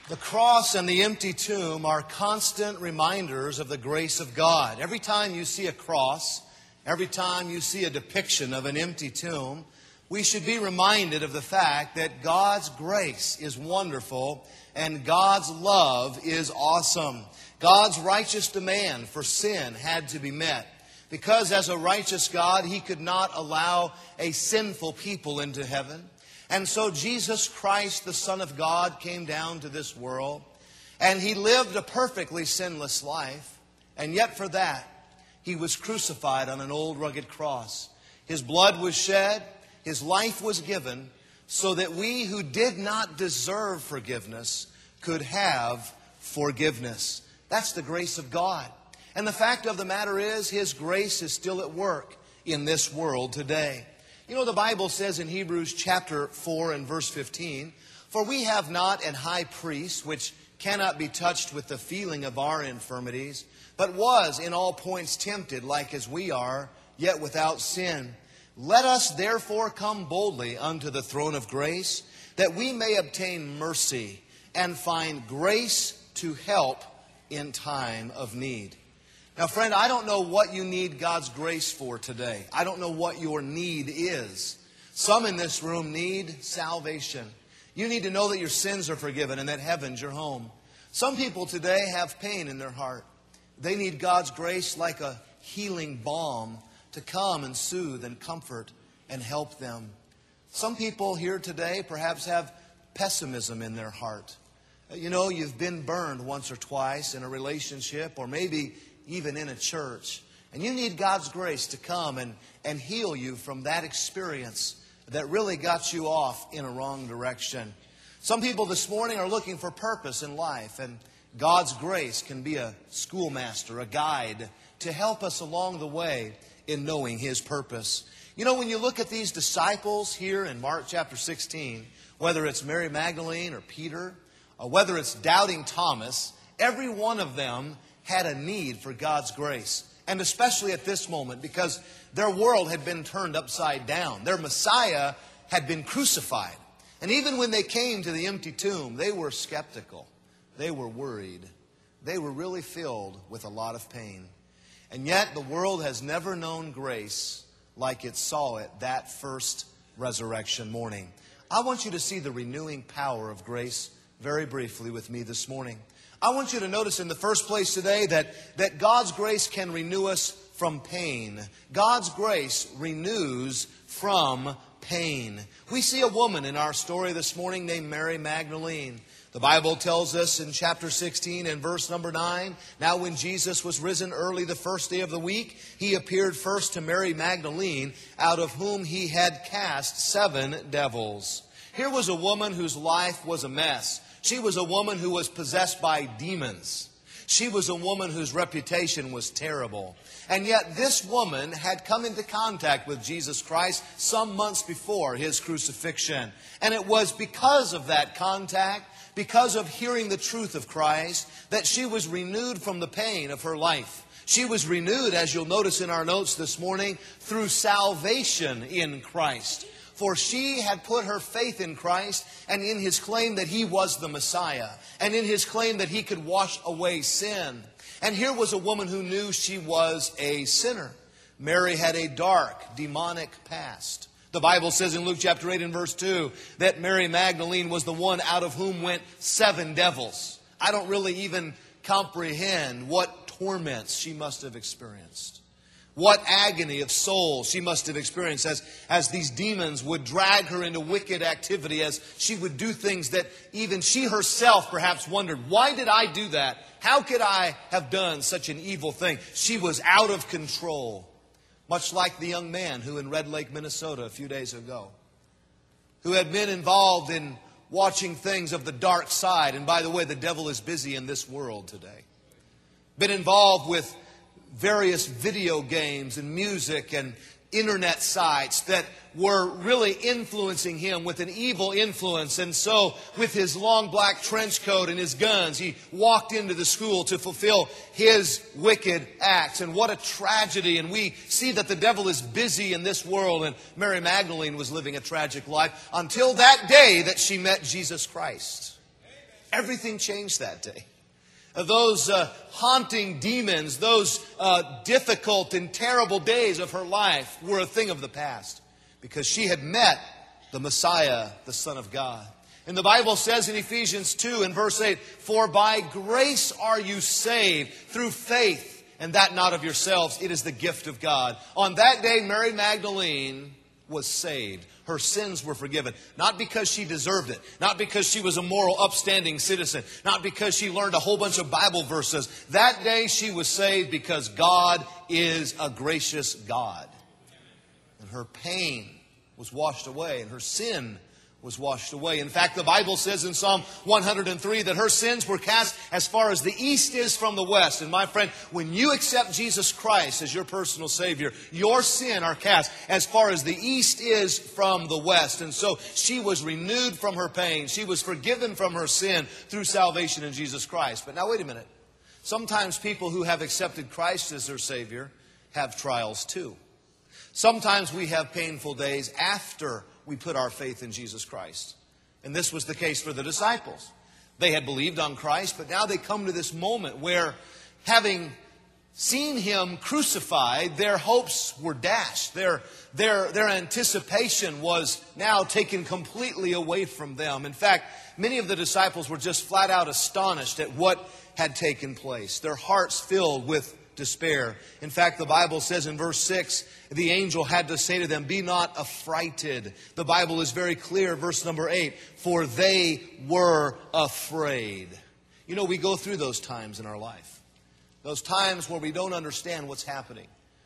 The cross and the empty tomb are constant reminders of the grace of God. Every time you see a cross, every time you see a depiction of an empty tomb, we should be reminded of the fact that God's grace is wonderful and God's love is awesome. God's righteous demand for sin had to be met, because as a righteous God, He could not allow a sinful people into heaven. And so Jesus Christ, the Son of God, came down to this world, and He lived a perfectly sinless life. And yet for that, He was crucified on an old rugged cross. His blood was shed, His life was given, so that we who did not deserve forgiveness could have forgiveness. That's the grace of God. And the fact of the matter is, His grace is still at work in this world today. You know, the Bible says in Hebrews chapter 4 and verse 15, "For we have not an high priest which cannot be touched with the feeling of our infirmities, but was in all points tempted like as we are, yet without sin. Let us therefore come boldly unto the throne of grace, that we may obtain mercy and find grace to help in time of need." Now, friend, I don't know what you need God's grace for today. I don't know what your need is. Some in this room need salvation. You need to know that your sins are forgiven and that heaven's your home. Some people today have pain in their heart. They need God's grace like a healing balm to come and soothe and comfort and help them. Some people here today perhaps have pessimism in their heart. You know, you've been burned once or twice in a relationship, or maybe even in a church. And you need God's grace to come and heal you from that experience that really got you off in a wrong direction. Some people this morning are looking for purpose in life, and God's grace can be a schoolmaster, a guide to help us along the way in knowing His purpose. You know, when you look at these disciples here in Mark chapter 16, whether it's Mary Magdalene or Peter, or whether it's doubting Thomas, every one of them had a need for God's grace. And especially at this moment, because their world had been turned upside down. Their Messiah had been crucified. And even when they came to the empty tomb, they were skeptical. They were worried. They were really filled with a lot of pain. And yet the world has never known grace like it saw it that first resurrection morning. I want you to see the renewing power of grace very briefly with me this morning. I want you to notice in the first place today that God's grace can renew us from pain. God's grace renews from pain. We see a woman in our story this morning named Mary Magdalene. The Bible tells us in chapter 16 and verse number 9, "Now when Jesus was risen early the first day of the week, He appeared first to Mary Magdalene, out of whom He had cast 7 devils." Here was a woman whose life was a mess. She was a woman who was possessed by demons. She was a woman whose reputation was terrible. And yet this woman had come into contact with Jesus Christ some months before His crucifixion. And it was because of that contact, because of hearing the truth of Christ, that she was renewed from the pain of her life. She was renewed, as you'll notice in our notes this morning, through salvation in Christ. For she had put her faith in Christ and in His claim that He was the Messiah, and in His claim that He could wash away sin. And here was a woman who knew she was a sinner. Mary had a dark, demonic past. The Bible says in Luke chapter 8 and verse 2 that Mary Magdalene was the one out of whom went 7 devils. I don't really even comprehend what torments she must have experienced. What agony of soul she must have experienced as these demons would drag her into wicked activity, as she would do things that even she herself perhaps wondered, why did I do that? How could I have done such an evil thing? She was out of control. Much like the young man who in Red Lake, Minnesota a few days ago, who had been involved in watching things of the dark side. And by the way, the devil is busy in this world today. Been involved with various video games and music and internet sites that were really influencing him with an evil influence. And so with his long black trench coat and his guns, he walked into the school to fulfill his wicked acts. And what a tragedy. And we see that the devil is busy in this world. And Mary Magdalene was living a tragic life until that day that she met Jesus Christ. Everything changed that day. Those haunting demons, those difficult and terrible days of her life were a thing of the past because she had met the Messiah, the Son of God. And the Bible says in Ephesians 2 and verse 8, "For by grace are you saved through faith, and that not of yourselves. It is the gift of God." On that day, Mary Magdalene was saved. Her sins were forgiven. Not because she deserved it. Not because she was a moral, upstanding citizen. Not because she learned a whole bunch of Bible verses. That day she was saved because God is a gracious God. And her pain was washed away, and her sin was washed away. In fact, the Bible says in Psalm 103 that her sins were cast as far as the east is from the west. And my friend, when you accept Jesus Christ as your personal Savior, your sin are cast as far as the east is from the west. And so she was renewed from her pain. She was forgiven from her sin through salvation in Jesus Christ. But now wait a minute. Sometimes people who have accepted Christ as their Savior have trials too. Sometimes we have painful days after we put our faith in Jesus Christ. And this was the case for the disciples. They had believed on Christ, but now they come to this moment where, having seen Him crucified, their hopes were dashed. Their anticipation was now taken completely away from them. In fact, many of the disciples were just flat out astonished at what had taken place. Their hearts filled with despair. In fact, the Bible says in verse 6, the angel had to say to them, "Be not affrighted." The Bible is very clear, verse number 8, "For they were afraid." You know, we go through those times in our life. Those times where we don't understand what's happening.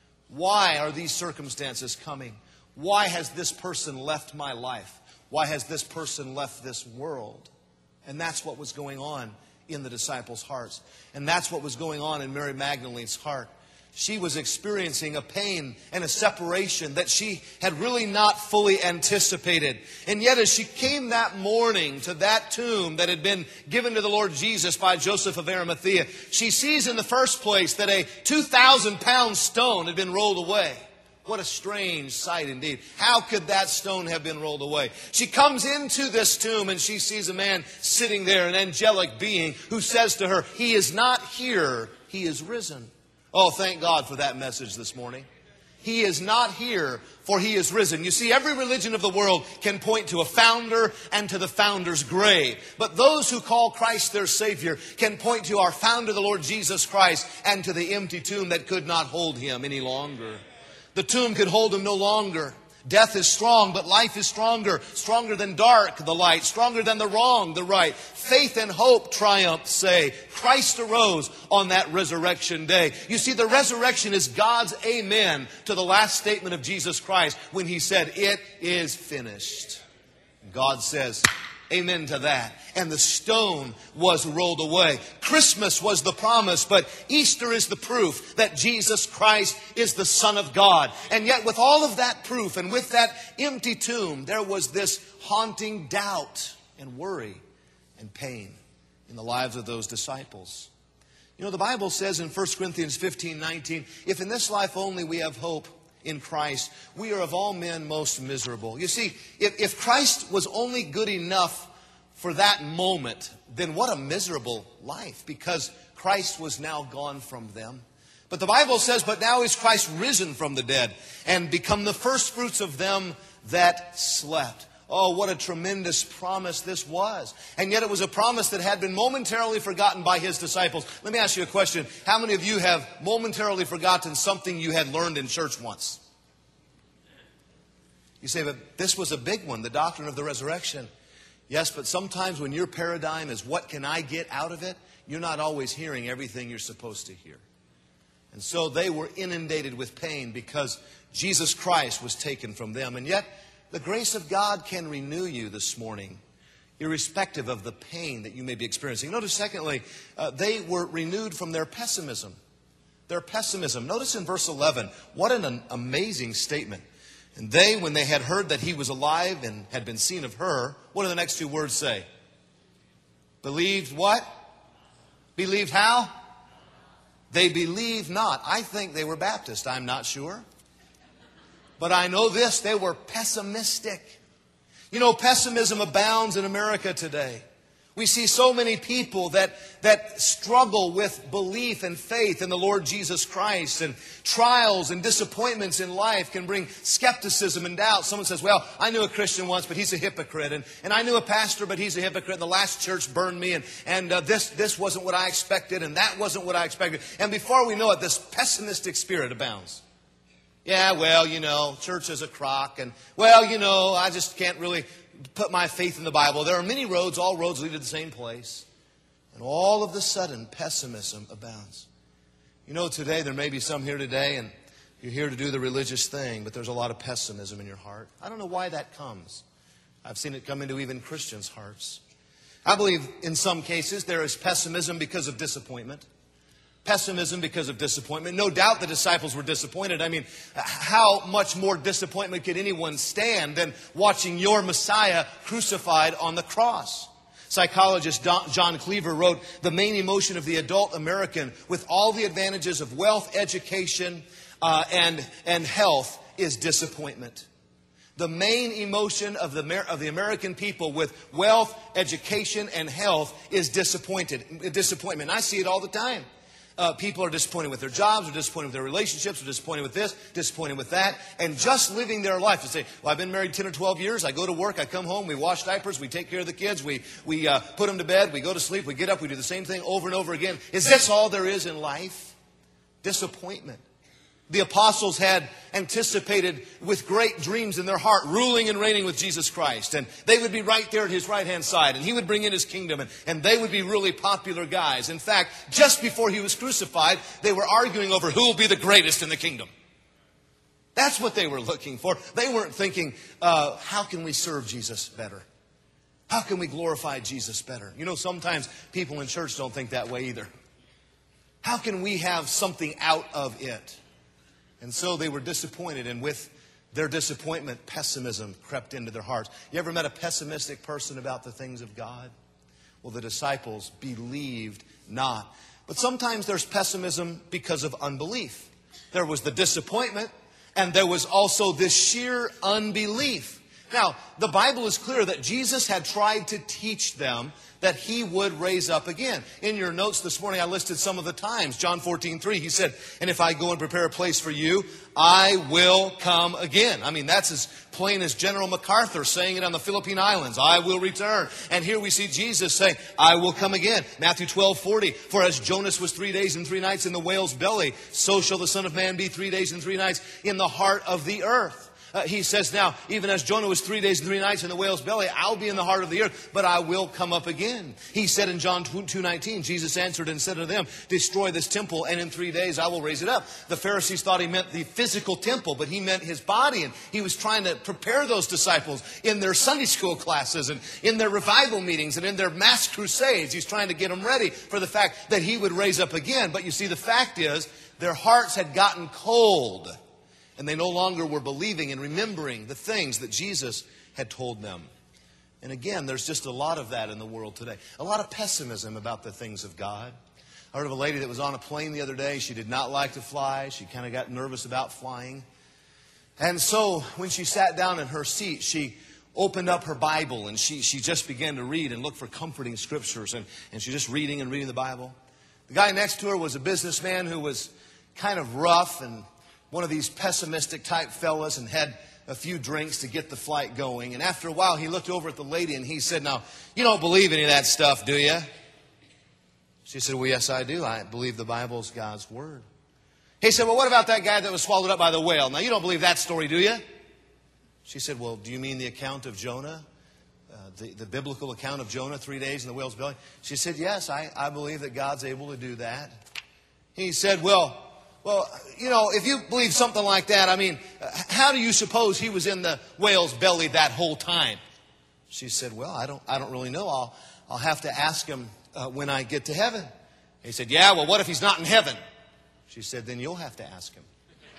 Why are these circumstances coming? Why has this person left my life? Why has this person left this world? And that's what was going on in the disciples' hearts. And that's what was going on in Mary Magdalene's heart. She was experiencing a pain and a separation that she had really not fully anticipated. And yet as she came that morning to that tomb that had been given to the Lord Jesus by Joseph of Arimathea, she sees in the first place that a 2,000-pound stone had been rolled away. What a strange sight indeed. How could that stone have been rolled away? She comes into this tomb and she sees a man sitting there, an angelic being, who says to her, "He is not here, He is risen." Oh, thank God for that message this morning. He is not here, for He is risen. You see, every religion of the world can point to a founder and to the founder's grave. But those who call Christ their Savior can point to our founder, the Lord Jesus Christ, and to the empty tomb that could not hold Him any longer. The tomb could hold Him no longer. Death is strong, but life is stronger. Stronger than dark, the light. Stronger than the wrong, the right. Faith and hope triumph, say. Christ arose on that resurrection day. You see, the resurrection is God's amen to the last statement of Jesus Christ when He said, "It is finished." God says, amen to that. And the stone was rolled away. Christmas was the promise, but Easter is the proof that Jesus Christ is the Son of God. And yet with all of that proof and with that empty tomb, there was this haunting doubt and worry and pain in the lives of those disciples. You know, the Bible says in 1 Corinthians 15:19, "If in this life only we have hope in Christ, we are of all men most miserable." You see, if Christ was only good enough for that moment, then what a miserable life, because Christ was now gone from them. But the Bible says, "But now is Christ risen from the dead and become the first fruits of them that slept." Oh, what a tremendous promise this was. And yet it was a promise that had been momentarily forgotten by His disciples. Let me ask you a question. How many of you have momentarily forgotten something you had learned in church once? You say, but this was a big one, the doctrine of the resurrection. Yes, but sometimes when your paradigm is what can I get out of it, you're not always hearing everything you're supposed to hear. And so they were inundated with pain because Jesus Christ was taken from them. And yet, the grace of God can renew you this morning, irrespective of the pain that you may be experiencing. Notice, secondly, they were renewed from their pessimism. Their pessimism. Notice in verse 11, what an amazing statement. "And they, when they had heard that He was alive and had been seen of her," what do the next two words say? Believed what? Believed how? They believed not. I think they were Baptist. I'm not sure. But I know this, they were pessimistic. You know, pessimism abounds in America today. We see so many people that struggle with belief and faith in the Lord Jesus Christ. And trials and disappointments in life can bring skepticism and doubt. Someone says, well, I knew a Christian once, but he's a hypocrite. And I knew a pastor, but he's a hypocrite. And the last church burned me. And this wasn't what I expected. And that wasn't what I expected. And before we know it, this pessimistic spirit abounds. Yeah, well, church is a crock. And, well, I just can't really put my faith in the Bible. There are many roads. All roads lead to the same place. And all of a sudden, pessimism abounds. Today there may be some here today, and you're here to do the religious thing, but there's a lot of pessimism in your heart. I don't know why that comes. I've seen it come into even Christians' hearts. I believe in some cases there is pessimism because of disappointment. Pessimism because of disappointment. No doubt the disciples were disappointed. I mean, how much more disappointment could anyone stand than watching your Messiah crucified on the cross? Psychologist John Cleaver wrote, the main emotion of the adult American, with all the advantages of wealth, education, and health, is disappointment. The main emotion of the American people with wealth, education, and health is disappointment. And I see it all the time. People are disappointed with their jobs, or disappointed with their relationships, or disappointed with this, disappointed with that, and just living their life. To say, well, I've been married 10 or 12 years, I go to work, I come home, we wash diapers, we take care of the kids, we put them to bed, we go to sleep, we get up, we do the same thing over and over again. Is this all there is in life? Disappointment. The apostles had anticipated with great dreams in their heart, ruling and reigning with Jesus Christ. And they would be right there at His right-hand side. And He would bring in His kingdom. And they would be really popular guys. In fact, just before He was crucified, they were arguing over who will be the greatest in the kingdom. That's what they were looking for. They weren't thinking, how can we serve Jesus better? How can we glorify Jesus better? Sometimes people in church don't think that way either. How can we have something out of it? And so they were disappointed, and with their disappointment, pessimism crept into their hearts. You ever met a pessimistic person about the things of God? Well, the disciples believed not. But sometimes there's pessimism because of unbelief. There was the disappointment, and there was also this sheer unbelief. Now, the Bible is clear that Jesus had tried to teach them that He would raise up again. In your notes this morning, I listed some of the times. John 14:3, He said, and if I go and prepare a place for you, I will come again. I mean, that's as plain as General MacArthur saying it on the Philippine Islands. I will return. And here we see Jesus saying, I will come again. Matthew 12:40, for as Jonas was 3 days and 3 nights in the whale's belly, so shall the Son of Man be 3 days and 3 nights in the heart of the earth. He says now, even as Jonah was 3 days and 3 nights in the whale's belly, I'll be in the heart of the earth, but I will come up again. He said in John 2:19, Jesus answered and said to them, destroy this temple, and in 3 days I will raise it up. The Pharisees thought He meant the physical temple, but He meant His body. And He was trying to prepare those disciples in their Sunday school classes and in their revival meetings and in their mass crusades. He's trying to get them ready for the fact that He would raise up again. But you see, the fact is, their hearts had gotten cold. And they no longer were believing and remembering the things that Jesus had told them. And again, there's just a lot of that in the world today. A lot of pessimism about the things of God. I heard of a lady that was on a plane the other day. She did not like to fly. She kind of got nervous about flying. And so when she sat down in her seat, she opened up her Bible and she just began to read and look for comforting scriptures. And she's just reading the Bible. The guy next to her was a businessman who was kind of rough and one of these pessimistic type fellas, and had a few drinks to get the flight going. And after a while, he looked over at the lady and he said, now, you don't believe any of that stuff, do you? She said, well, yes, I do. I believe the Bible's God's Word. He said, well, what about that guy that was swallowed up by the whale? Now, you don't believe that story, do you? She said, well, do you mean the account of Jonah? The biblical account of Jonah, 3 days in the whale's belly? She said, yes, I believe that God's able to do that. He said, well, if you believe something like that, I mean, how do you suppose he was in the whale's belly that whole time? She said, well, I don't really know. I'll have to ask him when I get to heaven. He said, yeah, well, what if he's not in heaven? She said, then you'll have to ask him.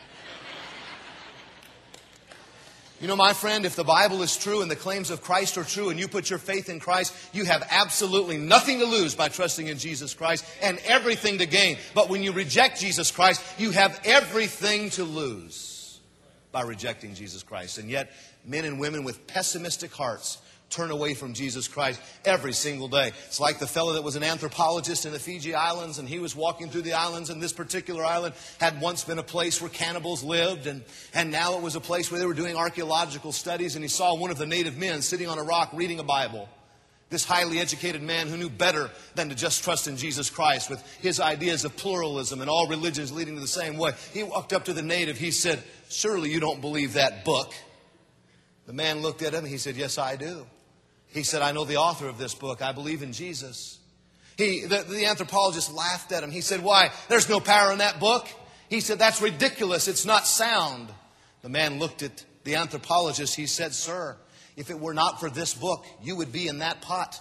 You know, my friend, if the Bible is true and the claims of Christ are true and you put your faith in Christ, you have absolutely nothing to lose by trusting in Jesus Christ and everything to gain. But when you reject Jesus Christ, you have everything to lose by rejecting Jesus Christ. And yet, men and women with pessimistic hearts turn away from Jesus Christ every single day. It's like the fellow that was an anthropologist in the Fiji Islands, and he was walking through the islands, and this particular island had once been a place where cannibals lived, and now it was a place where they were doing archaeological studies, and he saw one of the native men sitting on a rock reading a Bible. This highly educated man who knew better than to just trust in Jesus Christ with his ideas of pluralism and all religions leading to the same way. He walked up to the native. He said, "Surely you don't believe that book." The man looked at him and he said, "Yes, I do." He said, "I know the author of this book. I believe in Jesus." The anthropologist laughed at him. He said, "Why, there's no power in that book." He said, "That's ridiculous. It's not sound." The man looked at the anthropologist. He said, "Sir, if it were not for this book, you would be in that pot."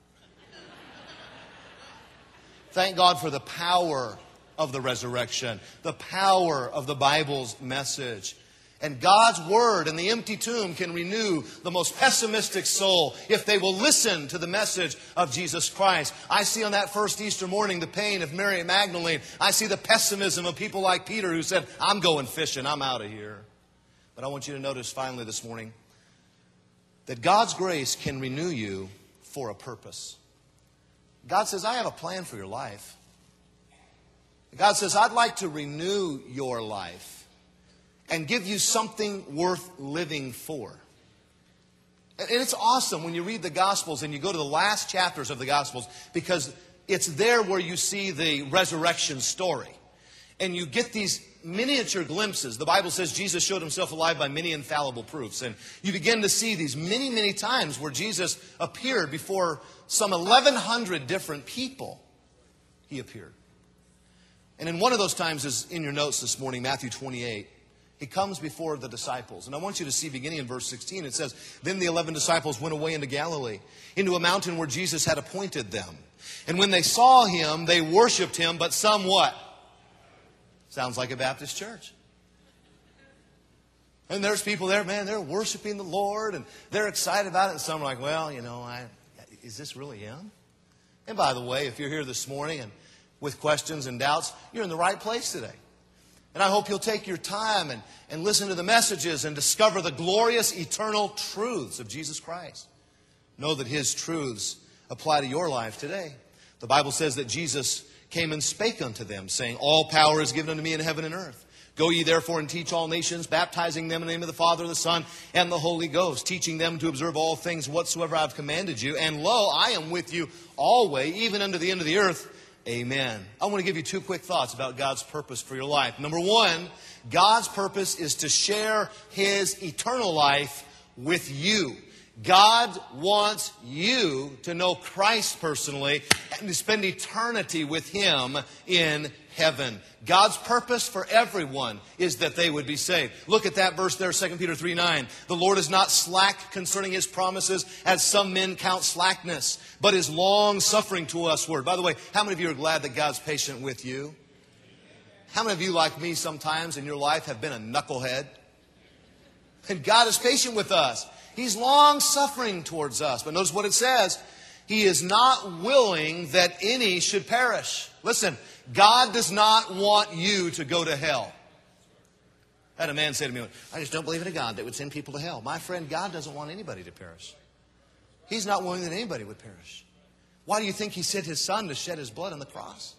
Thank God for the power of the resurrection, the power of the Bible's message. And God's Word and the empty tomb can renew the most pessimistic soul if they will listen to the message of Jesus Christ. I see on that first Easter morning the pain of Mary Magdalene. I see the pessimism of people like Peter who said, "I'm going fishing, I'm out of here." But I want you to notice finally this morning that God's grace can renew you for a purpose. God says, "I have a plan for your life." God says, "I'd like to renew your life and give you something worth living for." And it's awesome when you read the Gospels and you go to the last chapters of the Gospels, because it's there where you see the resurrection story. And you get these miniature glimpses. The Bible says Jesus showed himself alive by many infallible proofs. And you begin to see these many, many times where Jesus appeared before some 1,100 different people. He appeared. And in one of those times is in your notes this morning, Matthew 28. He comes before the disciples. And I want you to see, beginning in verse 16, it says, "Then the 11 disciples went away into Galilee, into a mountain where Jesus had appointed them. And when they saw him, they worshipped him, but some" what? Sounds like a Baptist church. And there's people there, man, they're worshiping the Lord, and they're excited about it. And some are like, "Well, is this really him?" And by the way, if you're here this morning and with questions and doubts, you're in the right place today. And I hope you'll take your time and listen to the messages and discover the glorious eternal truths of Jesus Christ. Know that his truths apply to your life today. The Bible says that Jesus came and spake unto them, saying, "All power is given unto me in heaven and earth. Go ye therefore and teach all nations, baptizing them in the name of the Father, the Son, and the Holy Ghost, teaching them to observe all things whatsoever I have commanded you. And lo, I am with you always, even unto the end of the earth. Amen." I want to give you two quick thoughts about God's purpose for your life. Number one, God's purpose is to share his eternal life with you. God wants you to know Christ personally and to spend eternity with him in heaven. God's purpose for everyone is that they would be saved. Look at that verse there, 2 Peter 3:9. "The Lord is not slack concerning his promises, as some men count slackness, but is long-suffering to usward." By the way, how many of you are glad that God's patient with you? How many of you, like me sometimes in your life, have been a knucklehead? And God is patient with us. He's long-suffering towards us. But notice what it says. He is not willing that any should perish. Listen, God does not want you to go to hell. I had a man say to me, "I just don't believe in a God that would send people to hell." My friend, God doesn't want anybody to perish. He's not willing that anybody would perish. Why do you think he sent his son to shed his blood on the cross?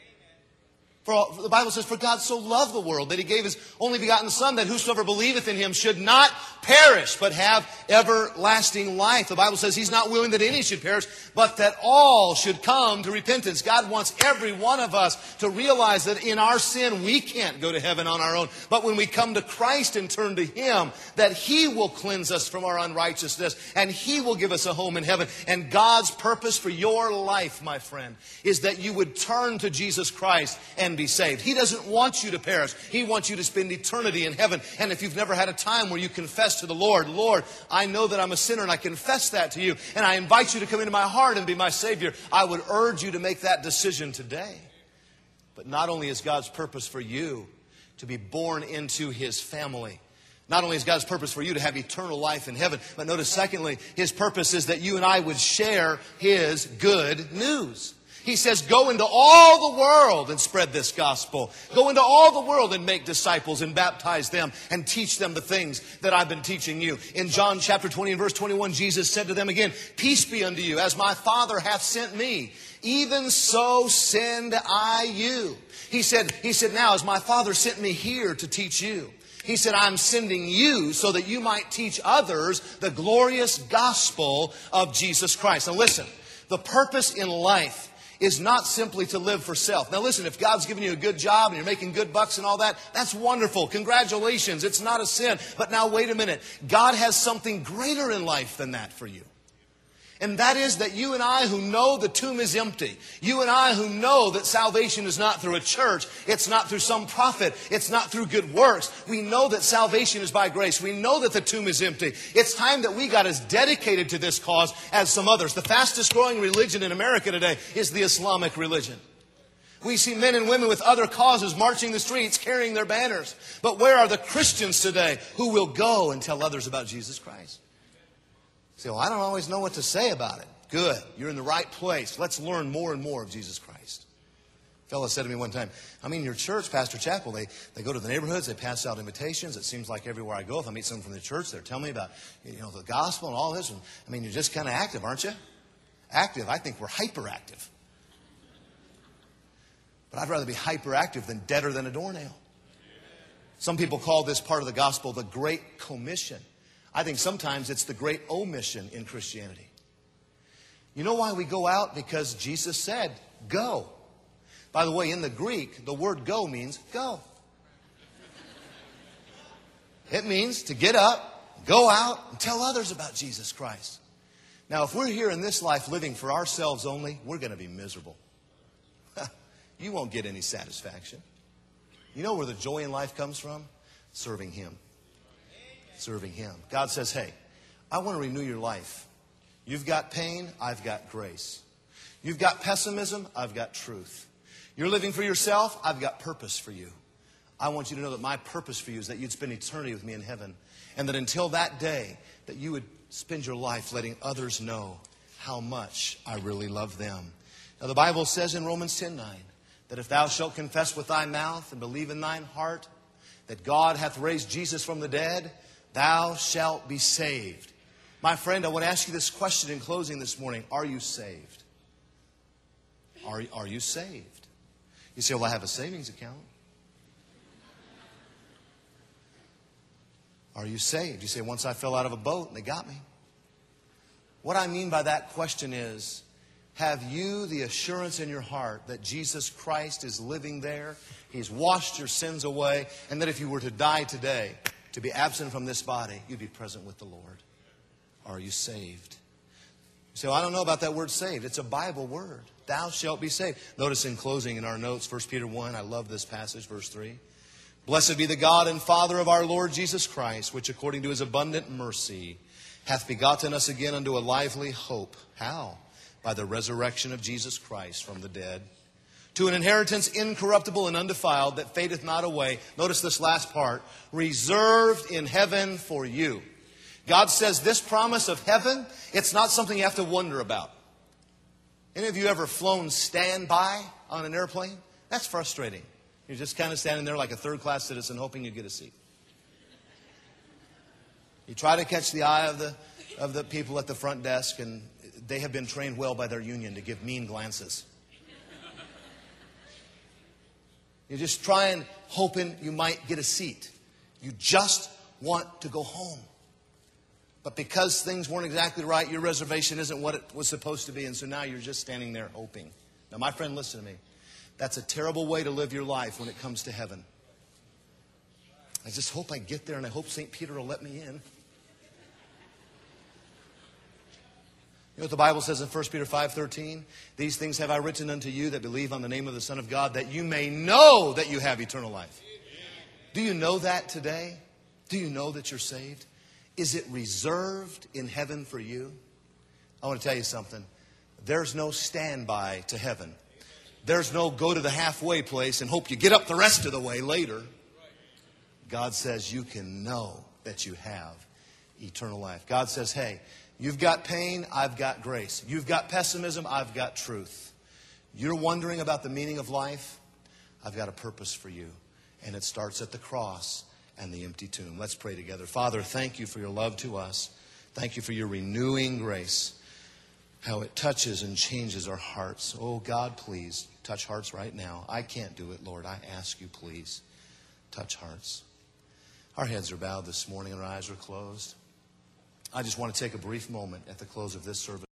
For the Bible says, "For God so loved the world that he gave his only begotten Son, that whosoever believeth in him should not perish, but have everlasting life." The Bible says he's not willing that any should perish, but that all should come to repentance. God wants every one of us to realize that in our sin we can't go to heaven on our own. But when we come to Christ and turn to him, that he will cleanse us from our unrighteousness, and he will give us a home in heaven. And God's purpose for your life, my friend, is that you would turn to Jesus Christ and be saved. He doesn't want you to perish. He wants you to spend eternity in heaven. And if you've never had a time where you confess to the Lord, "Lord, I know that I'm a sinner and I confess that to you, and I invite you to come into my heart and be my Savior," I would urge you to make that decision today. But not only is God's purpose for you to be born into his family, not only is God's purpose for you to have eternal life in heaven, but notice secondly, his purpose is that you and I would share his good news. He says, go into all the world and spread this gospel. Go into all the world and make disciples and baptize them and teach them the things that I've been teaching you. In John chapter 20 and verse 21, Jesus said to them again, peace be unto you, as my Father hath sent me, even so send I you. He said, now as my Father sent me here to teach you, He said, I'm sending you so that you might teach others the glorious gospel of Jesus Christ. Now listen, the purpose in life is not simply to live for self. Now listen, if God's given you a good job and you're making good bucks and all that, that's wonderful. Congratulations. It's not a sin. But now wait a minute. God has something greater in life than that for you. And that is that you and I who know the tomb is empty, you and I who know that salvation is not through a church, it's not through some prophet, it's not through good works. We know that salvation is by grace. We know that the tomb is empty. It's time that we got as dedicated to this cause as some others. The fastest growing religion in America today is the Islamic religion. We see men and women with other causes marching the streets, carrying their banners. But where are the Christians today who will go and tell others about Jesus Christ? Say, well, I don't always know what to say about it. Good. You're in the right place. Let's learn more and more of Jesus Christ. A fellow said to me one time, your church, Pastor Chapel, they go to the neighborhoods, they pass out invitations. It seems like everywhere I go, if I meet someone from the church, they're telling me about the gospel and all this. And, you're just kind of active, aren't you? Active. I think we're hyperactive. But I'd rather be hyperactive than deader than a doornail. Some people call this part of the gospel the Great Commission. I think sometimes it's the great omission in Christianity. You know why we go out? Because Jesus said, go. By the way, in the Greek, the word go means go. It means to get up, go out, and tell others about Jesus Christ. Now, if we're here in this life living for ourselves only, we're going to be miserable. You won't get any satisfaction. You know where the joy in life comes from? Serving Him. Serving Him. God says, hey, I want to renew your life. You've got pain, I've got grace. You've got pessimism, I've got truth. You're living for yourself, I've got purpose for you. I want you to know that my purpose for you is that you'd spend eternity with me in heaven. And that until that day, that you would spend your life letting others know how much I really love them. Now the Bible says in Romans 10:9, that if thou shalt confess with thy mouth and believe in thine heart that God hath raised Jesus from the dead, thou shalt be saved. My friend, I want to ask you this question in closing this morning. Are you saved? Are you saved? You say, well, I have a savings account. Are you saved? You say, once I fell out of a boat and they got me. What I mean by that question is, have you the assurance in your heart that Jesus Christ is living there? He's washed your sins away. And that if you were to die today, to be absent from this body, you'd be present with the Lord. Are you saved? You say, well, I don't know about that word saved. It's a Bible word. Thou shalt be saved. Notice in closing in our notes, 1 Peter 1, I love this passage, verse 3. Blessed be the God and Father of our Lord Jesus Christ, which according to His abundant mercy hath begotten us again unto a lively hope. How? By the resurrection of Jesus Christ from the dead, to an inheritance incorruptible and undefiled that fadeth not away. Notice this last part. Reserved in heaven for you. God says this promise of heaven, it's not something you have to wonder about. Any of you ever flown standby on an airplane? That's frustrating. You're just kind of standing there like a third-class citizen hoping you get a seat. You try to catch the eye of the people at the front desk, and they have been trained well by their union to give mean glances. You're just trying, hoping you might get a seat. You just want to go home. But because things weren't exactly right, your reservation isn't what it was supposed to be, and so now you're just standing there hoping. Now, my friend, listen to me. That's a terrible way to live your life when it comes to heaven. I just hope I get there, and I hope St. Peter will let me in. You know what the Bible says in 1 Peter 5:13? These things have I written unto you that believe on the name of the Son of God, that you may know that you have eternal life. Do you know that today? Do you know that you're saved? Is it reserved in heaven for you? I want to tell you something. There's no standby to heaven. There's no go to the halfway place and hope you get up the rest of the way later. God says you can know that you have eternal life. God says, hey, you've got pain, I've got grace. You've got pessimism, I've got truth. You're wondering about the meaning of life? I've got a purpose for you. And it starts at the cross and the empty tomb. Let's pray together. Father, thank you for your love to us. Thank you for your renewing grace, how it touches and changes our hearts. Oh, God, please touch hearts right now. I can't do it, Lord. I ask you, please, touch hearts. Our heads are bowed this morning and our eyes are closed. I just want to take a brief moment at the close of this service